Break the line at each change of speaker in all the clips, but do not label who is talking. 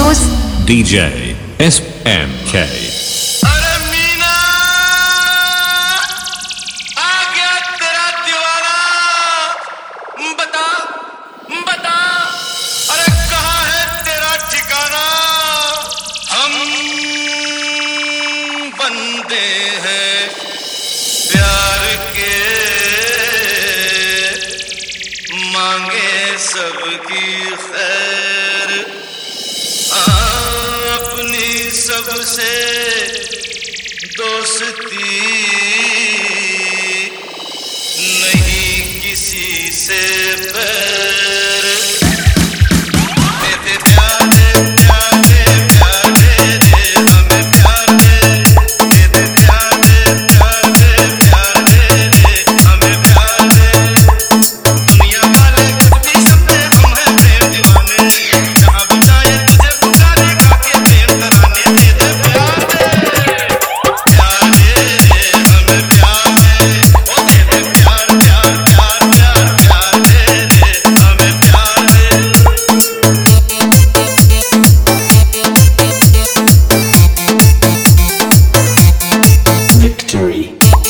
Santosh
DJ SMK।
अरे मीना आ गया तेरा दीवाना, बता बता अरे कहाँ है तेरा ठिकाना। हम बंदे हैं प्यार के, मांगे सबकी खैर, अपनी सबसे दोस्ती, नहीं किसी से बैर। दे प्यारे प्यारे प्यारे रे हमें प्यारे, दे प्यारे प्यारे प्यारे रे हमें प्यारे। दुनिया वाले कुछ भी समझे हम हैं प्रेम दीवाने, जहाँ भी जाए तुझे पुकारे गा के प्रेम तराने। दे प्यारे प्यारे रे हमें प्यारे, ओ दे प्यार प्यार प्यार प्यार प्यारे रे हमें प्यारे।
विक्ट्री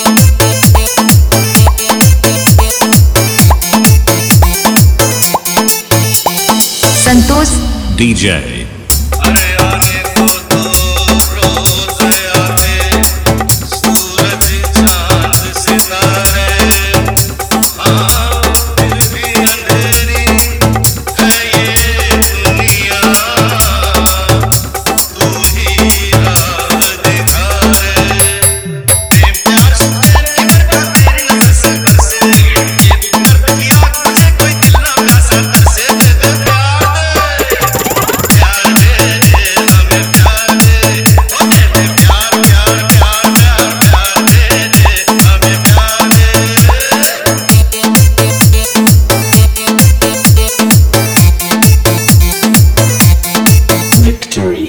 संतोष
DJ
अरे आने को तो रोज आते सूरज चांद सितारे, हाँ फिर भी अंधेरी है ये दुनिया, तू ही राह दिखा रे। प्रेम प्यार सुकून की बरकत तेरी नजर से बरसे, ये दर्द की आग मुझे कोई दिल ना प्यासा तरसे। दे प्यार प्यार दे हमें प्यार दे, ओ दे प्यार प्यार प्यार प्यार प्यार दे हमें प्यार दे।
विक्ट्री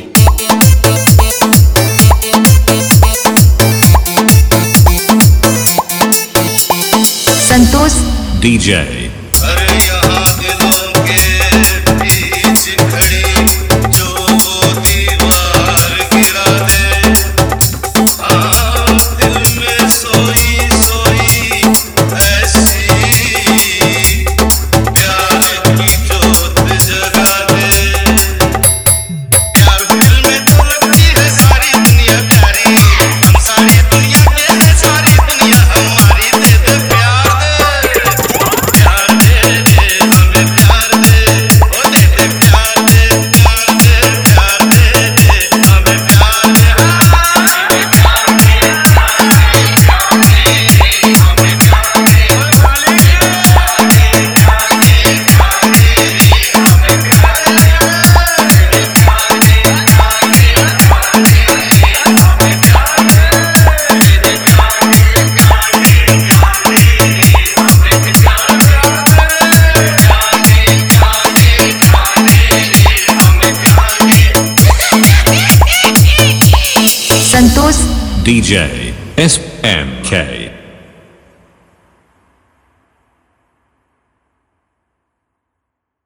संतोष
DJ
अरे यहाँ दिलों के बीच खड़ी जो वो दीवार गिरा दे, हाँ दिल में सोई सोई ऐसी प्यार की जोत जगा दे। प्यार दिल में तो लगती है सारी दुनिया प्यारी, हम सारी दुनिया के हैं सारी दुनिया हमारी। दे प्यार प्यार दे हमें प्यार दे, ओ दे प्यार दे प्यार दे प्यार दे हमें प्यार दे।
Santosh
DJ SMK।